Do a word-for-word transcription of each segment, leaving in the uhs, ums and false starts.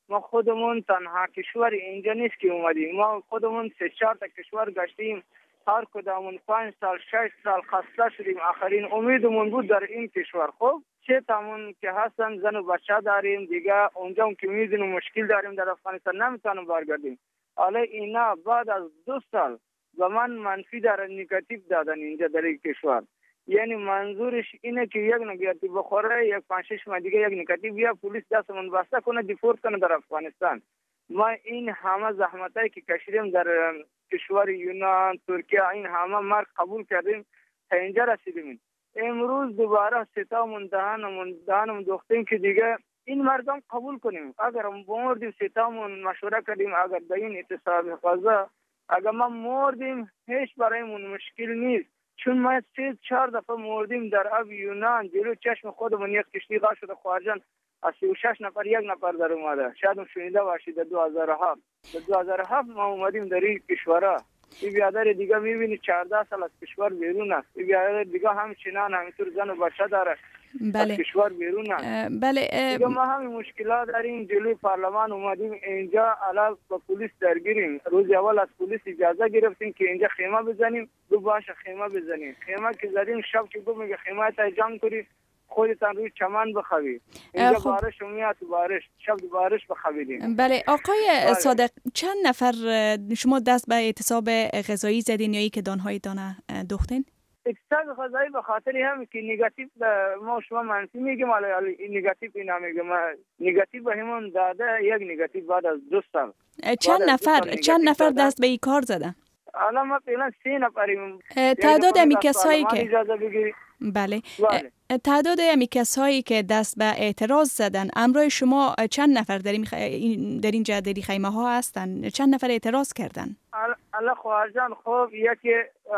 ما خودمون تنها کشور اینجا نیست که اومدیم، ما خودمون سه چهار تا کشور گشتیم، هر کدامون پنج سال شش سال خسته شدیم، آخرین امیدمون بود در این کشور. خب چه تامون که هستن زن و بچه داریم دیگه، اونجا هم که میدونیم مشکل داریم در افغانستان نمیتونیم برگردیم. حالا اینا بعد از دو سال به من منفی در نگاتیو دادن اینجا در این کشور. یعنی منظورش اینه که یک نگاتیو بخوره، یک پنج شش ماه دیگه یک نگاتیو بیا پلیس دستمون بسته کنه دیپورت کنه در افغانستان. ما این همه زحمتایی که کشیدیم در کشور یونان، ترکیه، این همه مرگ قبول کردیم تا اینجا رسیدیم. امروز دوباره ستامون دهنمون دهنمون دوختیم که دیگه این مردم قبول کنیم. اگر مردیم ستامون مشوره کردیم، اگر در این اعتصاب غذا اگر ما مردیم هیچ برایمون مشکل نیست، چون ما سه چهار دفعه مردیم در آب یونان، جلو چشم خودمون یک کشتی غرق شده خواهرجان از سی و شش نفر یک نفر در اومده. شاید هم شنیده باشید در دو هزار و هفت در دو هزار و هفت ما اومدیم در این کشورها. این بیادر دیگه میبینی چهارده سال از کشور بیرون است. این بیادر دیگه همچنان همینطور زن و بچه داره. بله. از کشور بیرون است. بله. دیگه ما همین مشکلات داریم. جلوی پارلمان اومدیم اینجا، علاوه با پلیس درگیریم. روز اول از پلیس اجازه گرفتیم که اینجا خیمه بزنیم. دو باشه خیمه بزنیم. خیمه که زدیم شب که گفت میگه خیمه تا جمع کنی خودتان روی چمن بخوابی. اینجا خب. بارش میاد بارش، شب بارش بخوابیدیم. بله آقای بله. صادق، چند نفر شما دست به اعتصاب غذایی زدین یا ای که دانهای دانه دوختین؟ اعتصاب غذایی به خاطر همین که نگاتیو ما شما منفی میگیم، ولی نگاتیو اینا میگم نگاتیو به همون داده، یک نگاتیو بعد از دو سال. چند نفر چند نفر دست به این کار زدن؟ الان ما فعلا سه نفریم. تعداد امی کسایی که اجازه بگیری. بله. بله. تعداد امی کسایی که دست به اعتراض زدن امروز شما چند نفر در این خ... در این جدی خیمه ها هستن؟ چند نفر اعتراض کردن؟ الله خواهرجان خوب، یکی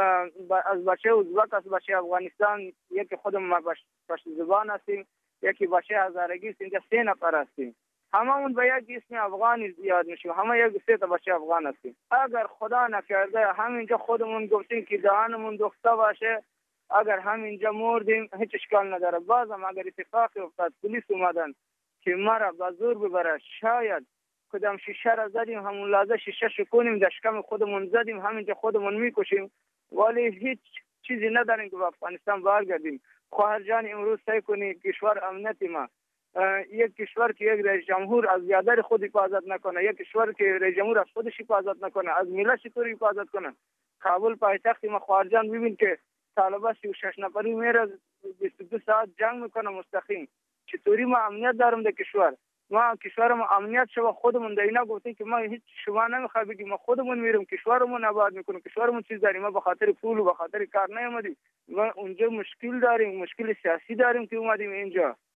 از بچه ازبک، از بچه افغانستان، یکی خودم ما پشت زبان هستیم، یکی بچه هزارگی است. اینجا سه نفر هستیم. همه اون به یک اسم افغانی زیاد میشیم، همه یک سه تا بچه افغان هستیم. اگر خدا نکرده همینجا خودمون گفتیم که دهانمون دوخته باشه، اگر همینجا مردیم هیچ اشکال نداره. بازم اگر اتفاقی افتاد پلیس اومدن که مرا به زور ببره، شاید کدام شیشه را زدیم همون لحظه شیشه شکنیم، در شکم خودمون زدیم، همینجا خودمون میکشیم، ولی هیچ چیزی نداریم که به افغانستان برگردیم. خواهر جان امروز سعی کنی کشور امنیتی ما، یک کشور که یک رئیس جمهور از بیادر خود حفاظت نکنه، یک کشور که رئیس جمهور از خودش حفاظت نکنه، از ملت چطور حفاظت کنه؟ کابل پایتخت ما خواهر جان ببین که طالبان سی و شش نفری میره بیست و دو ساعت جنگ میکنه مستقیم. چطوری ما امنیت دارم در کشور؟ ما کشور ما امنیت شو خودمون در اینا گفتیم که ما هیچ شما نمیخوای بگیم، ما خودمون میریم کشورمون آباد میکنیم، کشورمون چیز داریم، ما به خاطر پول و به خاطر کار نیومدیم. ما اونجا مشکل داریم، مشکل سیاسی داریم که اومدیم اینجا.